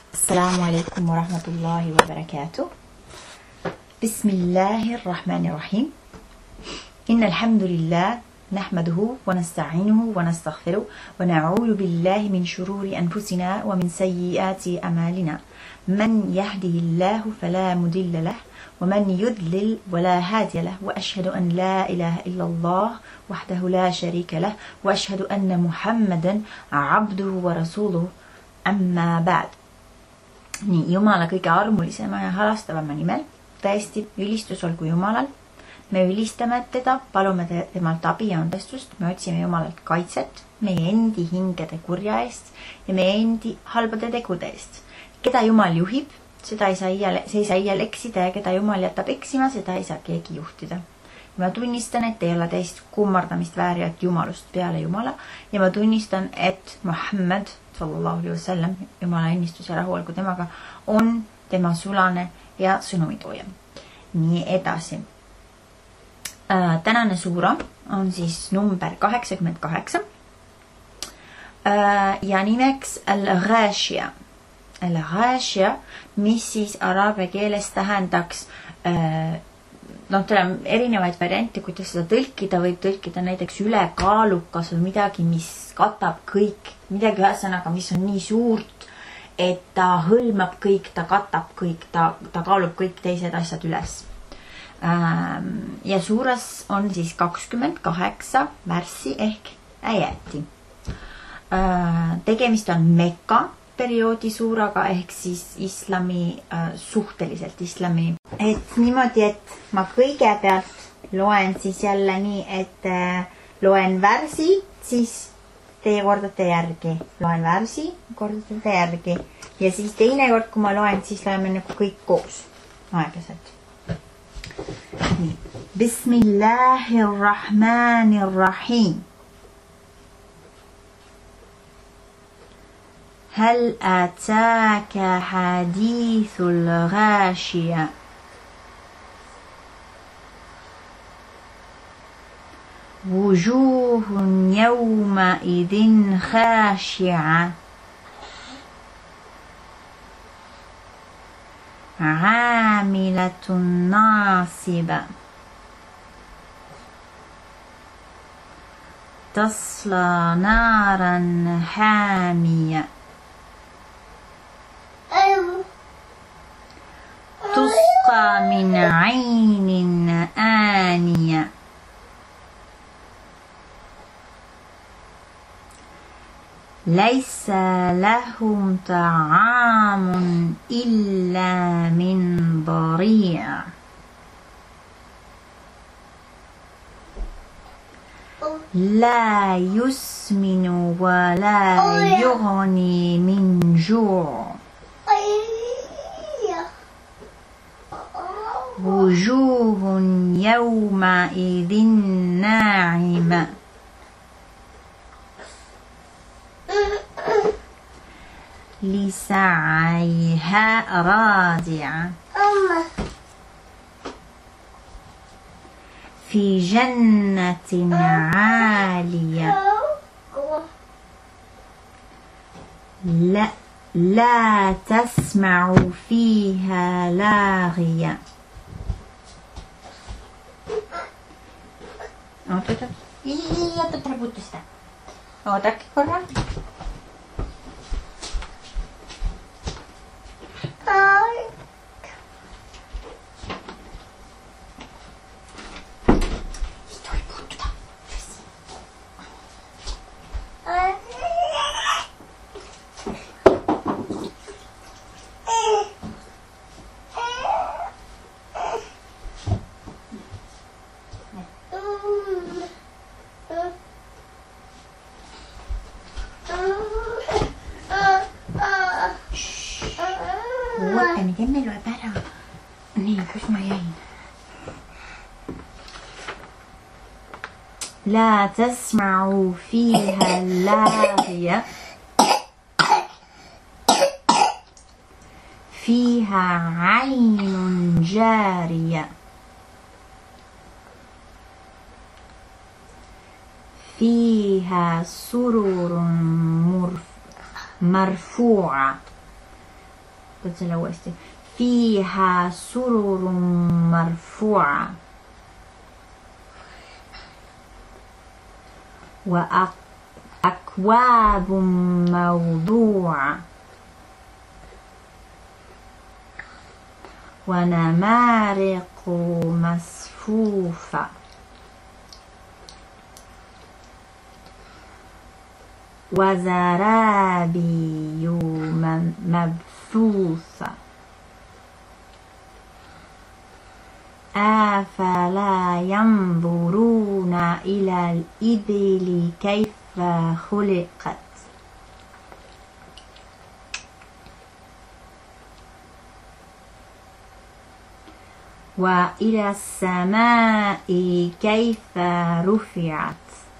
السلام عليكم ورحمة الله وبركاته. بسم الله الرحمن الرحيم. إن الحمد لله نحمده ونستعينه ونستغفره ونعوذ بالله من شرور أنفسنا ومن سيئات أعمالنا. من يهده الله فلا مضل له ومن يضلل ولا هادي له وأشهد أن لا إله إلا الله وحده لا شريك له وأشهد أن محمدا عبده ورسوله أما بعد. Nii, Jumala kõige armulisema ja halastavama nimel, tõesti ülistus olgu Jumalal. Me ülistame teda, palume temalt abi ja andestust, me otsime Jumalalt kaitset meie endi hingede kurja eest ja meie endi halbade tegude eest. Keda Jumal juhib, see ei saa iial eksida ja keda Jumal jätab eksima, seda ei saa keegi juhtida. Ma tunnistan, et ei ole teist kummardamist väärijat Jumalust peale Jumala ja ma tunnistan, et Muhammad sallallahu alaihi wasallam, Jumala õnnistus ja rahu olgu temaga, on tema sulane ja sõnumitooja. Nii edasi. Tänane suura on siis number 88 ja nimeks Al-Ghashia. Al-Ghashia, mis siis araabia keeles tähendaks teil on erinevaid variante, kuidas seda tõlkida, võib tõlkida näiteks ülekaalukas või midagi, mis katab kõik, midagi ühesõnaga, mis on nii suurt, et ta hõlmab kõik, ta katab kõik, ta kaalub kõik teised asjad üles. Ja suures on siis 28 värssi ehk äjäti. Tegemist on Mekka perioodi suuraga ehk siis islami, suhteliselt islami. Et niimoodi, et ma kõigepealt loen siis jälle nii, et loen värsi, siis teie kordate järgi. Loen värsi, kordate järgi. Ja siis teine kord, kui ma loen, siis loeme nagu kõik koos. Aeglaselt. Nii. Bismillahirrahmanirrahim. هل أتاك حديث الغاشية وجوه يومئذ خاشعة عاملة ناصبة تصلى نارا حامية تسقى من عين آنية ليس لهم طعام إلا من ضريع لا يسمن ولا يغني من جوع وجوه يومئذ ناعمة لسعيها راضعة في جنة عالية لا تسمع فيها لاغية Oodake korra. Emme loe ära. Nii, kus ma jäin? لا تسمع فيها لاغية فيها عين جارية فيها سرور مرفوعة فيها سرر مرفوعة وأكواب موضوعة ونمارق مصفوفة وزرابي مبثوثة أفلا ينظرون إلى الإبل كيف خلقت وإلى السماء كيف رفعت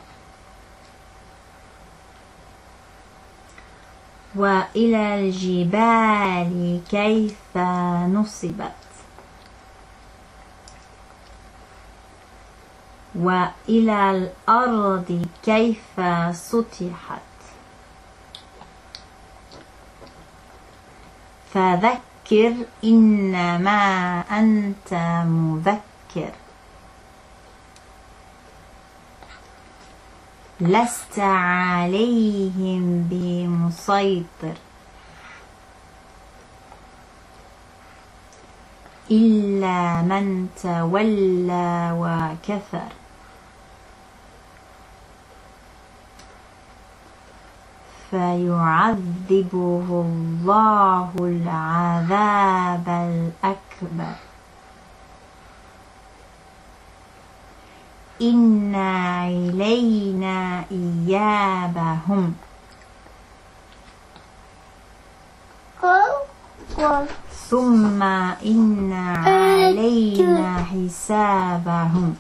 وإلى الجبال كيف نصبت وإلى الأرض كيف سطحت فذكر إنما أنت مذكر لست عليهم بمسيطر إلا من تولى وكفر فيعذبه الله العذاب الأكبر إن إلينا إيابهم ثم إن علينا حسابهم.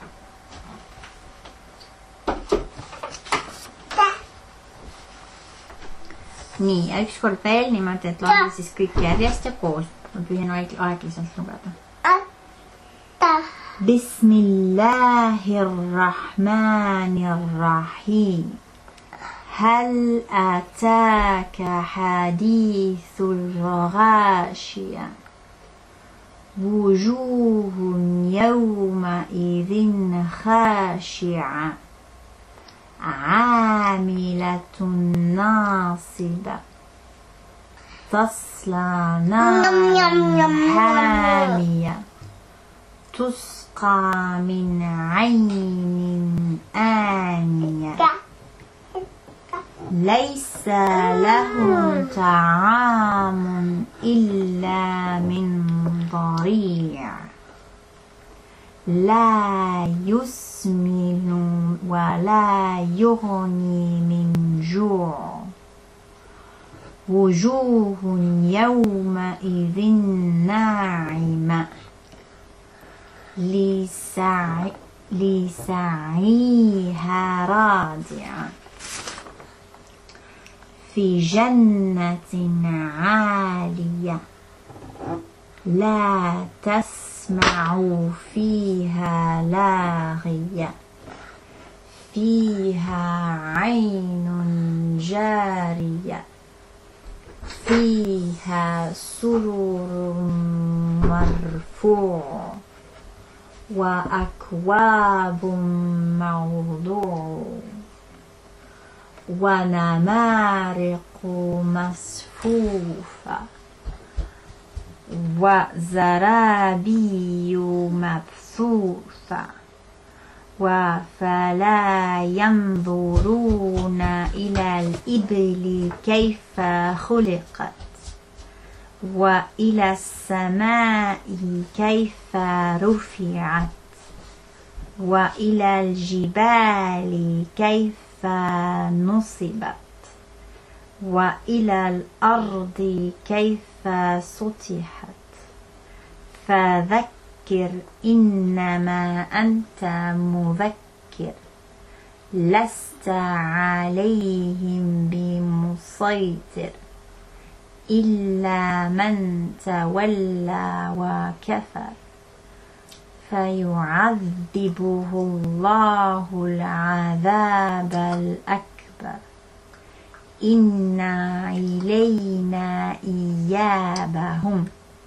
Nii, ja üks kord veel niimoodi, et loeme siis kõik järjest ja koos. Ma püüan aeglaselt lugeda. Bismillahirrahmanirrahim. Hal ataka hadithul ghashiya. Wujuhun yawma idhin khashi'a. عاملة ناصبة تصلى نارا حامية تسقى من عين آنية ليس لهم طعام إلا من ضريع لا يسمن ولا يغني من جوع وجوه يومئذ ناعمة لسعيها راضعة في جنة عالية لا تسمع فيها لاغية فيها عين جارية فيها سرر مرفوع وأكواب موضوع ونمارق مصفوفة وزرابي مبثوثة وفلا ينظرون إلى الإبل كيف خلقت وإلى السماء كيف رفعت وإلى الجبال كيف نصبت وإلى الأرض كيف سطحت فذكر إنما أنت مذكر لست عليهم بمسيطر إلا من تولى وكفر فيعذبه الله العذاب الأكبر إن إلينا إيابهم ثيابهم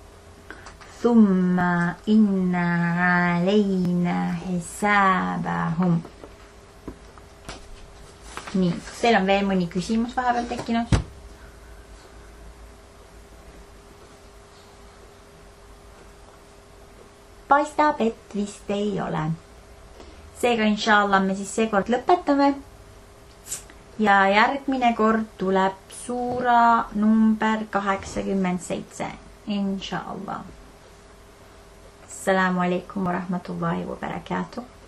ثم إن علينا حسابهم. Nii, teil on veel mõni küsimus vahepeal tekkinud? Paistab, et vist ei ole. Seega inshallah me siis seekord lõpetame. Ja järgmine kord tuleb suura number 87. Inshallah. Assalamu alaikum wa rahmatullahi wa barakatuh.